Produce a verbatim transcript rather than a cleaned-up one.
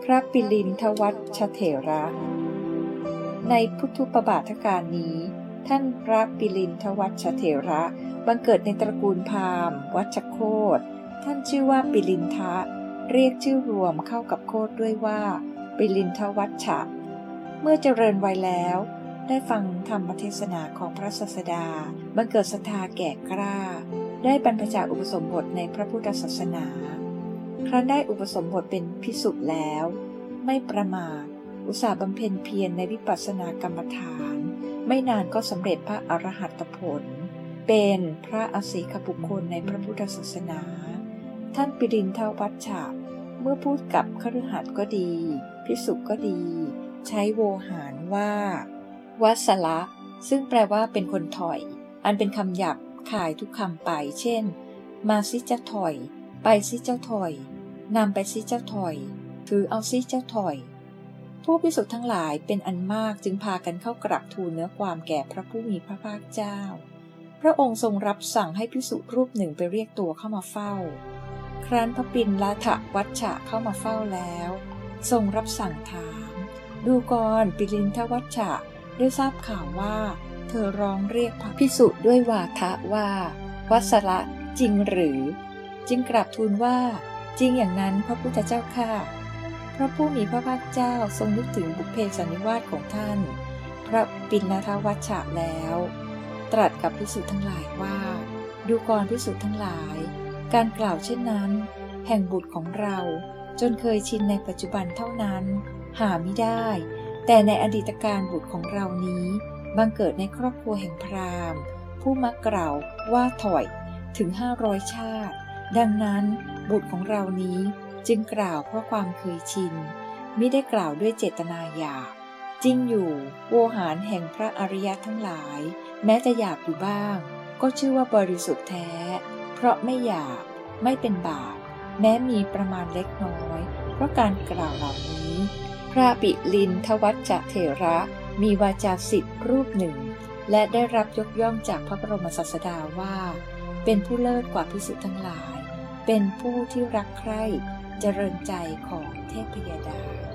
ระปิลินทวัชเถระในพุทธุปบาทการนี้ท่านพระปิลินทวัชเถระบังเกิดในตระกูลพราหมณ์วัชโคตท่านชื่อว่าปิลินทะเรียกชื่อรวมเข้ากับโคตด้วยว่าปิลินทวัชชะเมื่อเจริญวัยแล้วได้ฟังธรรมเทศนาของพระศาสดาบังเกิดศรัทธาแก่กล้าได้บรรพชาอุปสมบทในพระพุทธศาสนาครั้นได้อุปสมบทเป็นภิกษุแล้วไม่ประมาทอุตสาห์บำเพ็ญเพียรในวิปัสสนากรรมฐานไม่นานก็สำเร็จพระอรหัตผลเป็นพระอสีขบุคคลในพระพุทธศาสนาท่านปิลินทวัชชะเมื่อพูดกับคฤหัสถ์ก็ดีภิกษุก็ดีใช้โวหารว่าวัสละซึ่งแปลว่าเป็นคนถอยอันเป็นคำหยาบคายทุกคำไปเช่นมาซิเจ้าถอยไปซิเจ้าถอยนำไปซิเจ้าถอยถือเอาซิเจ้าถอยผู้ภิกษุทั้งหลายเป็นอันมากจึงพากันเข้ากราบทูลเนื้อความแก่พระผู้มีพระภาคเจ้าพระองค์ทรงรับสั่งให้ภิกษุรูปหนึ่งไปเรียกตัวเข้ามาเฝ้าครั้นพระปิณฑวัชชะเข้ามาเฝ้าแล้วทรงรับสั่งถามดูก่อนปิลินทวัชชะได้ทราบข่าวว่าเธอร้องเรียกพระภิกษุด้วยวาทะว่าวัสละจริงหรือจึงกราบทูลว่าจริงอย่างนั้นพระพุทธเจ้าค่ะพระผู้มีพระภาคเจ้าทรงนึกถึงบุพเพสันนิวาสของท่านพระปิณฑวัชชะแล้วตรัสกับภิกษุทั้งหลายว่าดูก่อนภิกษุทั้งหลายการกล่าวเช่นนั้นแห่งบุตรของเราจนเคยชินในปัจจุบันเท่านั้นหาไม่ได้แต่ในอดีตการบุตรของเรานี้บังเกิดในครอบครัวแห่งพราหมณ์ผู้มักกล่าวว่าถอยถึงห้าร้อยชาติดังนั้นบุตรของเรานี้จึงกล่าวเพราะความเคยชินมิได้กล่าวด้วยเจตนาหยาบจริงอยู่โวหารแห่งพระอริยะทั้งหลายแม้จะหยาบอยู่บ้างก็ชื่อว่าบริสุทธิ์แท้เพราะไม่หยาบไม่เป็นบาปแม้มีประมาณเล็กน้อยเพราะการกล่าวเหล่านี้พระปิลินทวัชเถระมีวาจาสิทธิ์รูปหนึ่งและได้รับยกย่องจากพระบรมศาสดาว่าเป็นผู้เลิศกว่าภิกษุทั้งหลายเป็นผู้ที่รักใคร่เจริญใจของเทพยดา